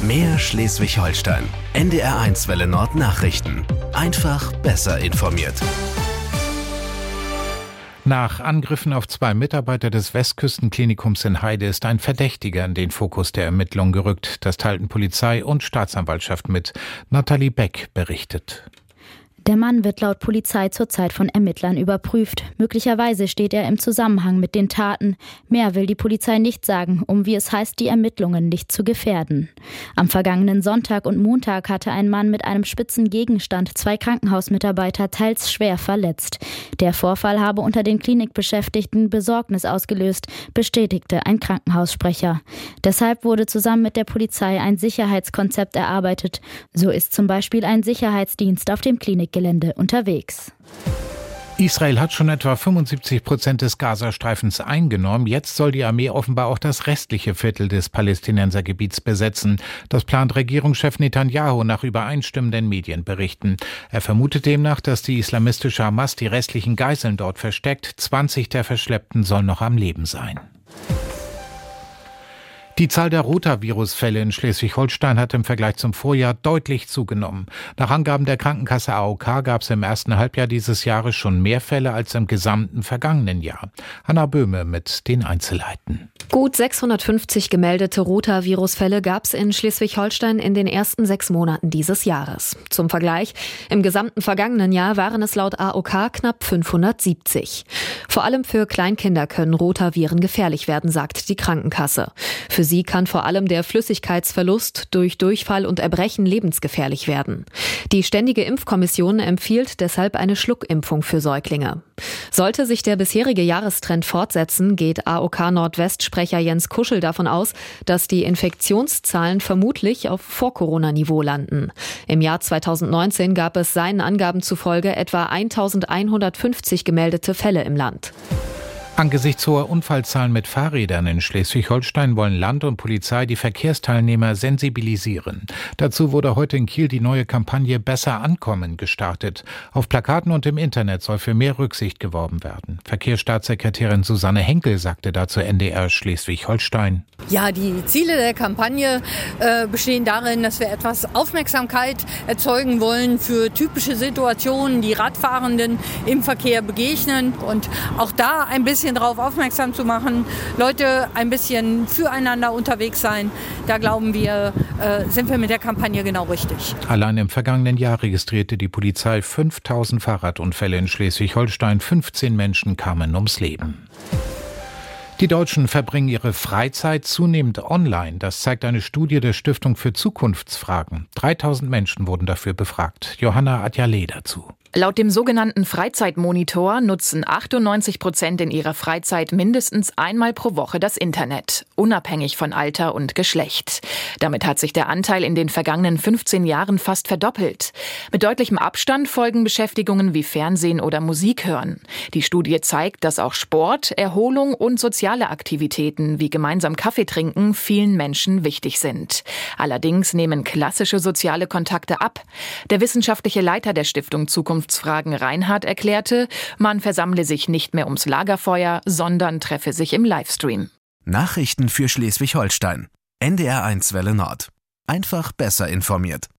Mehr Schleswig-Holstein. NDR1 Welle Nord Nachrichten. Einfach besser informiert. Nach Angriffen auf 2 Mitarbeiter des Westküstenklinikums in Heide ist ein Verdächtiger in den Fokus der Ermittlungen gerückt. Das teilten Polizei und Staatsanwaltschaft mit. Nathalie Beck berichtet. Der Mann wird laut Polizei zurzeit von Ermittlern überprüft. Möglicherweise steht er im Zusammenhang mit den Taten. Mehr will die Polizei nicht sagen, um, wie es heißt, die Ermittlungen nicht zu gefährden. Am vergangenen Sonntag und Montag hatte ein Mann mit einem spitzen Gegenstand 2 Krankenhausmitarbeiter teils schwer verletzt. Der Vorfall habe unter den Klinikbeschäftigten Besorgnis ausgelöst, bestätigte ein Krankenhaussprecher. Deshalb wurde zusammen mit der Polizei ein Sicherheitskonzept erarbeitet. So ist zum Beispiel ein Sicherheitsdienst auf dem Klinikgelände unterwegs. Israel hat schon etwa 75% des Gazastreifens eingenommen. Jetzt soll die Armee offenbar auch das restliche Viertel des Palästinensergebiets besetzen. Das plant Regierungschef Netanyahu nach übereinstimmenden Medienberichten. Er vermutet demnach, dass die islamistische Hamas die restlichen Geiseln dort versteckt. 20 der Verschleppten sollen noch am Leben sein. Die Zahl der Rotavirus-Fälle in Schleswig-Holstein hat im Vergleich zum Vorjahr deutlich zugenommen. Nach Angaben der Krankenkasse AOK gab es im ersten Halbjahr dieses Jahres schon mehr Fälle als im gesamten vergangenen Jahr. Hanna Böhme mit den Einzelheiten. Gut 650 gemeldete Rotavirus-Fälle gab es in Schleswig-Holstein in den ersten 6 Monaten dieses Jahres. Zum Vergleich, im gesamten vergangenen Jahr waren es laut AOK knapp 570. Vor allem für Kleinkinder können Rotaviren gefährlich werden, sagt die Krankenkasse. Für sie kann vor allem der Flüssigkeitsverlust durch Durchfall und Erbrechen lebensgefährlich werden. Die Ständige Impfkommission empfiehlt deshalb eine Schluckimpfung für Säuglinge. Sollte sich der bisherige Jahrestrend fortsetzen, geht AOK-Nordwest-Sprecher Jens Kuschel davon aus, dass die Infektionszahlen vermutlich auf Vor-Corona-Niveau landen. Im Jahr 2019 gab es seinen Angaben zufolge etwa 1150 gemeldete Fälle im Land. Angesichts hoher Unfallzahlen mit Fahrrädern in Schleswig-Holstein wollen Land und Polizei die Verkehrsteilnehmer sensibilisieren. Dazu wurde heute in Kiel die neue Kampagne Besser ankommen gestartet. Auf Plakaten und im Internet soll für mehr Rücksicht geworben werden. Verkehrsstaatssekretärin Susanne Henkel sagte dazu NDR Schleswig-Holstein. Ja, die Ziele der Kampagne bestehen darin, dass wir etwas Aufmerksamkeit erzeugen wollen für typische Situationen, die Radfahrenden im Verkehr begegnen und auch da ein bisschen darauf aufmerksam zu machen, Leute ein bisschen füreinander unterwegs sein. Da glauben wir, sind wir mit der Kampagne genau richtig. Allein im vergangenen Jahr registrierte die Polizei 5000 Fahrradunfälle in Schleswig-Holstein. 15 Menschen kamen ums Leben. Die Deutschen verbringen ihre Freizeit zunehmend online. Das zeigt eine Studie der Stiftung für Zukunftsfragen. 3000 Menschen wurden dafür befragt. Johanna Adjale dazu. Laut dem sogenannten Freizeitmonitor nutzen 98% in ihrer Freizeit mindestens einmal pro Woche das Internet, unabhängig von Alter und Geschlecht. Damit hat sich der Anteil in den vergangenen 15 Jahren fast verdoppelt. Mit deutlichem Abstand folgen Beschäftigungen wie Fernsehen oder Musik hören. Die Studie zeigt, dass auch Sport, Erholung und soziale Aktivitäten wie gemeinsam Kaffee trinken vielen Menschen wichtig sind. Allerdings nehmen klassische soziale Kontakte ab. Der wissenschaftliche Leiter der Stiftung Zukunftsfragen Reinhard erklärte, man versammle sich nicht mehr ums Lagerfeuer, sondern treffe sich im Livestream. Nachrichten für Schleswig-Holstein. NDR1 Welle Nord. Einfach besser informiert.